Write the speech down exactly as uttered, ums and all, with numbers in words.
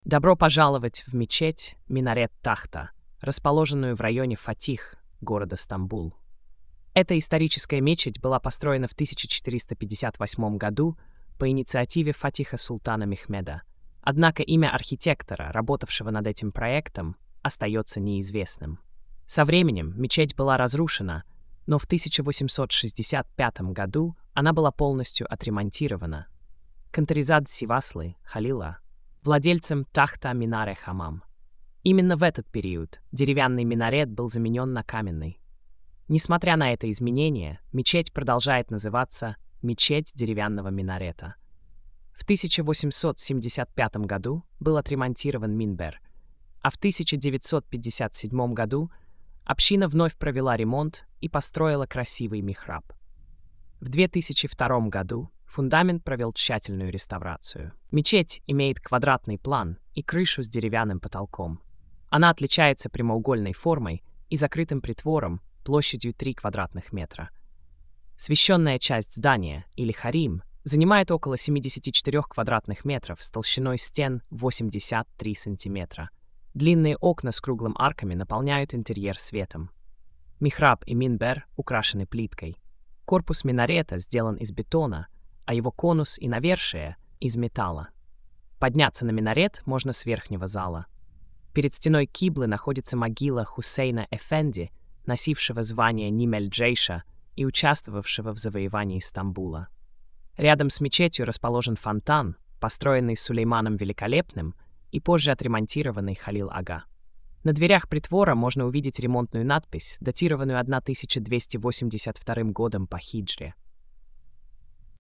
Добро пожаловать в мечеть Минарет Тахта, расположенную в районе Фатих, города Стамбул. Эта историческая мечеть была построена в тысяча четыреста пятьдесят восьмом году по инициативе Фатиха Султана Мехмеда. Однако имя архитектора, работавшего над этим проектом, остается неизвестным. Со временем мечеть была разрушена, но в тысяча восемьсот шестьдесят пятом году она была полностью отремонтирована. Кантаризад Сиваслы Халила владельцем Тахта Минаре Хамам. Именно в этот период деревянный минарет был заменен на каменный. Несмотря на это изменение, мечеть продолжает называться «Мечеть деревянного минарета». В тысяча восемьсот семьдесят пятом году был отремонтирован минбер, а в тысяча девятьсот пятьдесят седьмом году община вновь провела ремонт и построила красивый михраб. В две тысячи втором году фундамент провел тщательную реставрацию. Мечеть имеет квадратный план и крышу с деревянным потолком. Она отличается прямоугольной формой и закрытым притвором площадью три квадратных метра. Священная часть здания, или харим, занимает около семидесяти четырёх квадратных метров с толщиной стен восемьдесят три сантиметра. Длинные окна с круглым арками наполняют интерьер светом. Михраб и минбер украшены плиткой. Корпус минарета сделан из бетона, а его конус и навершие — из металла. Подняться на минарет можно с верхнего зала. Перед стеной киблы находится могила Хусейна Эфенди, носившего звание Нимель-Джейша и участвовавшего в завоевании Стамбула. Рядом с мечетью расположен фонтан, построенный Сулейманом Великолепным и позже отремонтированный Халил-ага. На дверях притвора можно увидеть ремонтную надпись, датированную тысяча двести восемьдесят вторым годом по хиджре.